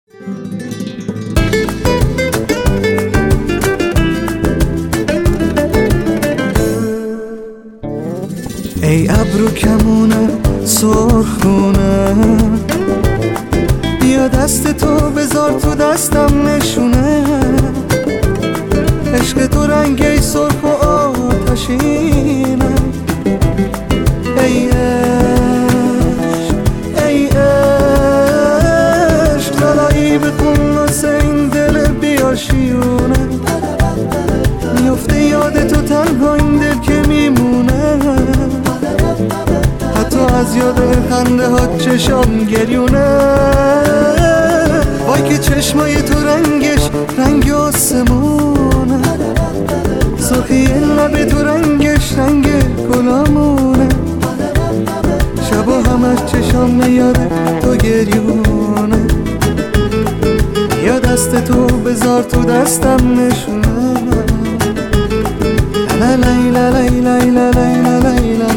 ای ابرو کمونه سرخونه، بیا دست تو بذار تو دستم نشونه. عشق تو رنگی سرخ و آتشینه. ای عشق ای عشق، طلایی بکن واسه این دل بیاشیونه. میفته یاد تو تنها این دل که میمونه، حتی از یاد خنده ها چشام گریونه. وای که چشمای تو رنگش رنگ آسمونه، سرخی لب تو رنگش رنگ گلامونه. شبا همش چشام میاد تو گریونه. یا دست تو بذار تو دستم نشونه. لا لا لا لا لا لا لا لا لا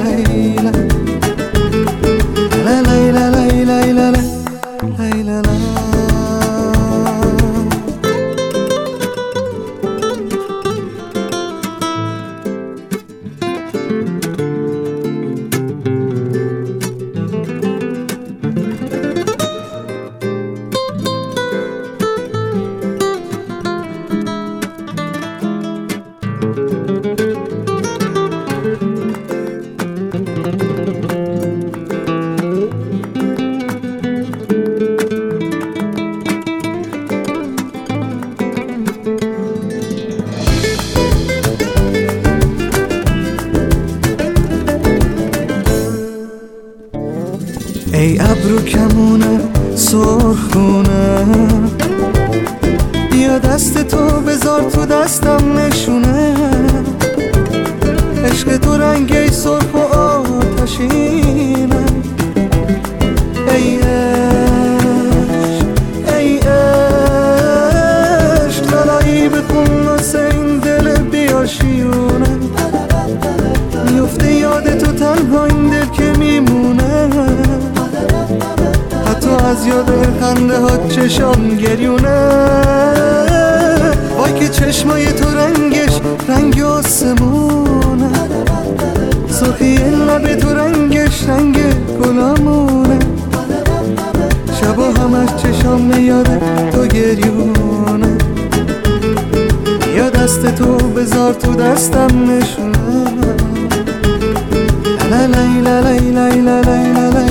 ای ابرو کمونه سرخونه، بیا دست تو بذار تو دستم نشونه. عشق تو رنگی سرخ و آتشینه. ای عشق ای عشق، طلایی بکن واسه این دل بیاشیونه. میفته یاد تو تنها این دل که میمونه، حتی از یاد خنده ها چشام گریونه. وای که چشمای تو رنگش رنگ آسمونه، سرخی لب تو رنگش رنگ گلامونه. شبا همش چشام میاد تو گریونه. یا دست تو بذار تو دستم نشونه. لا لا لا لا لا لا لا لا